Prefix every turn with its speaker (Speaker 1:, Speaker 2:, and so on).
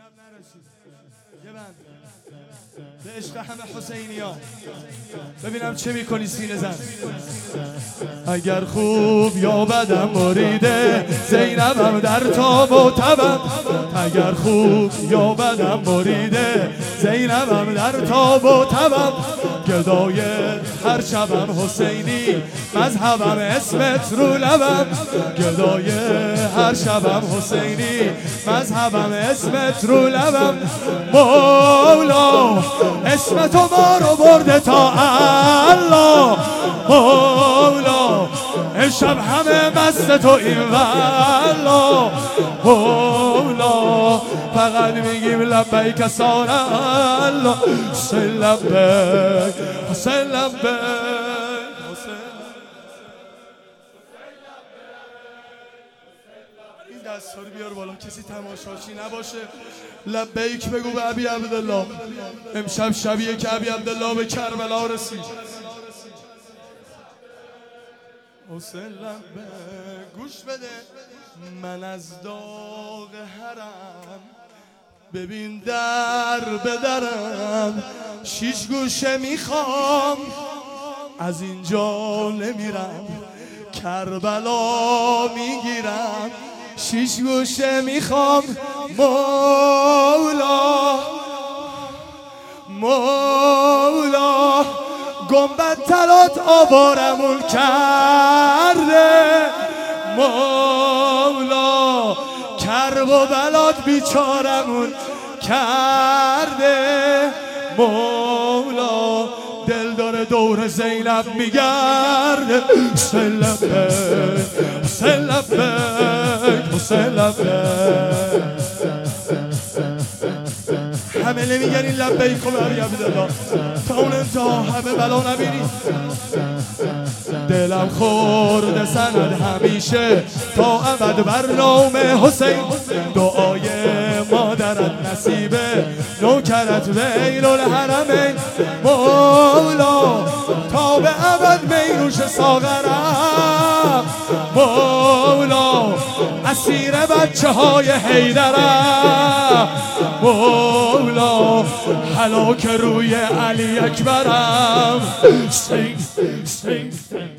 Speaker 1: یه بند به عشق همه حسینیا. ببینم چه میکنی سینه زن. اگر خوب یا بدم مریده زینبم در تاب و تبم. اگر خوب یا بدم مریده زینبم در تاب و تبم. گدای هر شبم حسینی مذهبم اسمت رو لبم. گدای هر شبم حسینی مذهبم اسمت رو لبم. مولا اسم تو ما رو برده تا الله. مولا امشب همه مست تو این والله. مولا فقط میگیم لبیک سار الله. حسین لبیک حسین لبیک. این دست رو بیار بالا کسی تماشاچی نباشه. لبیک بگو به ابی عبدالله. امشب شبیه که ابی عبدالله به کربلا رسید. حسین لبیک. گوش بده من از داغ حرم ببین در بدرم. 6 گوشه میخوام از اینجا نمیرم کربلا میگیرم. 6 گوشه میخوام مولا. مولا گنبد تلات آوارمون کرده. مولا کرب و بلات بیچارمون کرده. مولا دل داره دور زینب میگرده. حسین لبیک حسین لبیک حسین لبیک. همه نمیگن این لبیک رو به ابی عبدالله تا اون انتها همه بلا نبینی. دلم خورده سند همیشه تا ابد بر نام حسین. دعای مادرت نصیبه نوکرت ویل الحرمین. مولا تا به ابد میروش ساغرم. مولا اسیر بچه های حیدرم. مولا هلاک روی علی اکبرم. سینگ سینگ